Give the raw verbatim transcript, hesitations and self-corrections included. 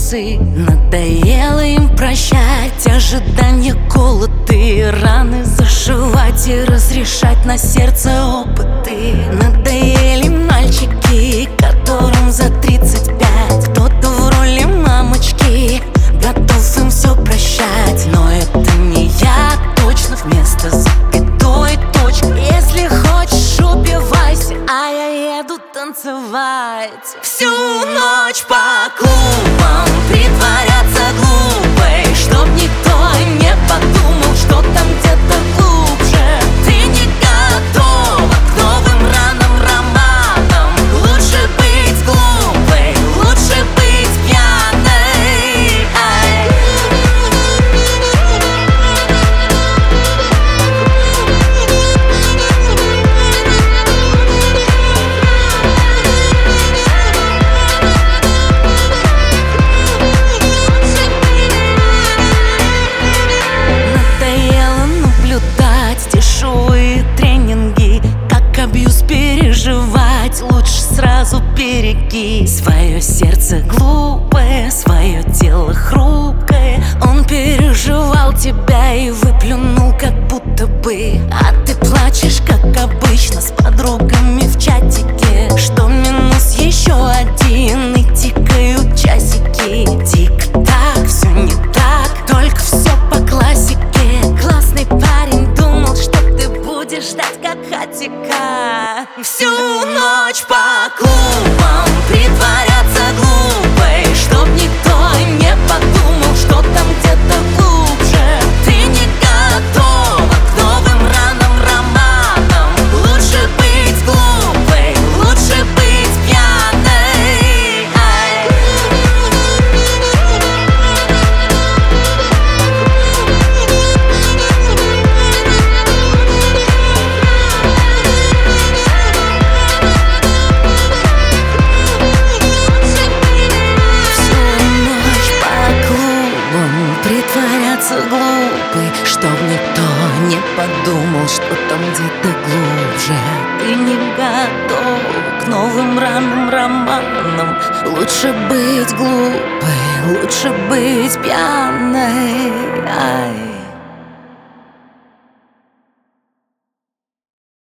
часы. Надоело им прощать ожидания, голод и раны, зашивать и разрешать на сердце опыты. Надоели мальчики, которым за тридцать пять. Кто-то в роли мамочки, готов им все прощать. Но это не я, точно вместо запятой точка. Если хочешь, убивайся, а я еду танцевать. Всю ночь по клубам притворяться глупой, чтоб никто не подумал, что там где-то глубже. Ты не готова к новым ранам, романам. Лучше быть глупой, лучше быть пьяной. Ай. Дешевые тренинги, как абьюз переживать, лучше сразу береги свое сердце глупое, свое тело хрупкое. Он переживал тебя и выплюнул, как будто бы. А ты плачешь, как обычно, с подругами в чатике. Что минус еще один, и тикают часики. Тик-так, все не так, только все по классике. Классный парень думал, что ты будешь ждать, как хатика. Всю ночь по клубам притворяться глупой, чтоб никто не подумал, что там где-то глубже. Ты не готова к новым ранам, романам. Лучше быть глупой, лучше быть пьяной. Ай. Притворяться глупой, чтоб никто не подумал, что там где-то глубже. Ты не готов к новым ранам, романам. Лучше быть глупой, лучше быть пьяной. Ай.